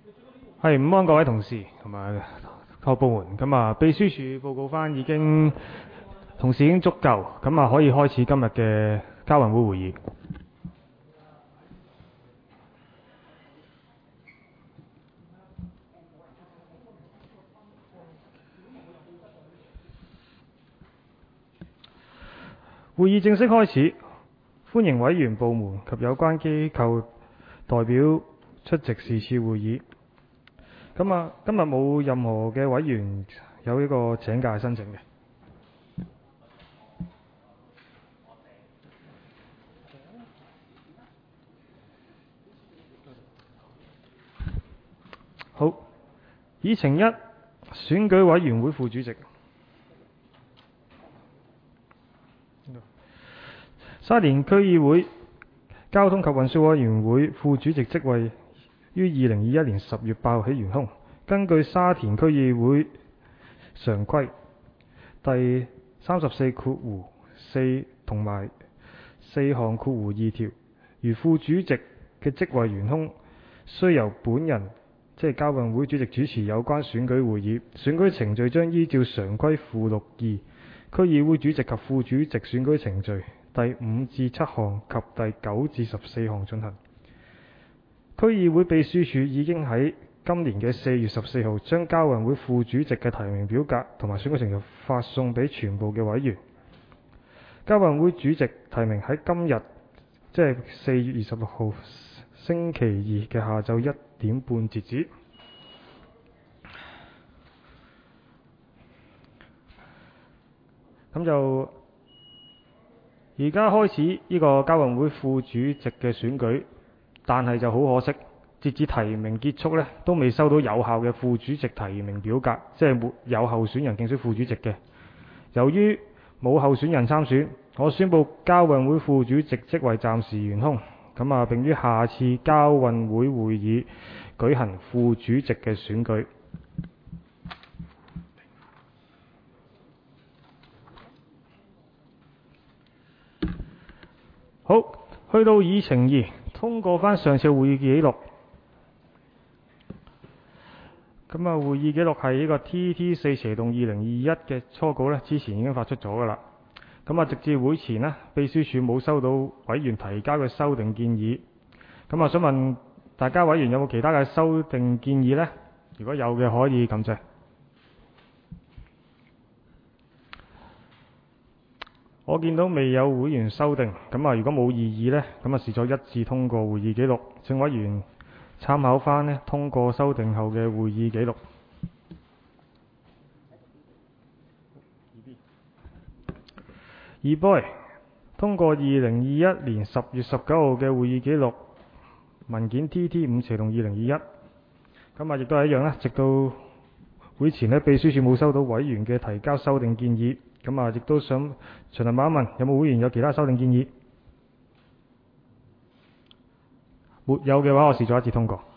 係，午安各位同事同埋各部門。秘書處報告翻同事已經足夠，可以開始今日嘅交運會會議。會議正式開始，歡迎委員、部門及有關機構代表出席是次會議。今日冇任何嘅委員有呢個請假申請嘅。好，議程一，選舉委員會副主席。沙田區議會交通及運輸委員會副主席職位於2021年10月8號起懸空。根據沙田區議會常規第34括弧4同埋4項括弧2條，如副主席嘅職位懸空，須由本人即係交運會主席主持有關選舉會議。選舉程序將依照常規附錄2區議會主席及副主席選舉程序第5至7項及第9至14項進行。區議會秘書處已經喺今年嘅4月14號將交運會副主席嘅提名表格同埋選舉程序發送俾全部嘅委員。交運會主席提名喺今日即係4月26號星期二嘅下晝1點半截止。咁就而家開始呢個交運會副主席嘅選舉，但係就好可惜，截至提名結束呢，都未收到有效嘅副主席提名表格，即係沒有候選人競選副主席嘅。由於冇候選人參選，我宣布交運會副主席職位暫時懸空。並於下次交運會會議舉行副主席嘅選舉。好，去到議程2，通過翻上次會議記錄。會議記錄係呢個 TT4/2021嘅初稿呢，之前已經發出咗㗎啦。直至會前呢，秘書處冇收到委員提交嘅修訂建議。想問大家委員有冇其他嘅修訂建議呢？如果有嘅，可以撳掣。我見到未有會員修訂，如果冇異議呢，視作一致通過會議記錄。請委員參考翻呢通過修訂後嘅會議記錄。2B 通過2021年10月19號嘅會議記錄文件 TT5/2021。亦都係一樣啦，直到會前呢，秘書處冇收到委員嘅提交修訂建議。亦都想循例問一問，有冇會員有其他修訂建議？沒有嘅話，我視作一致通過。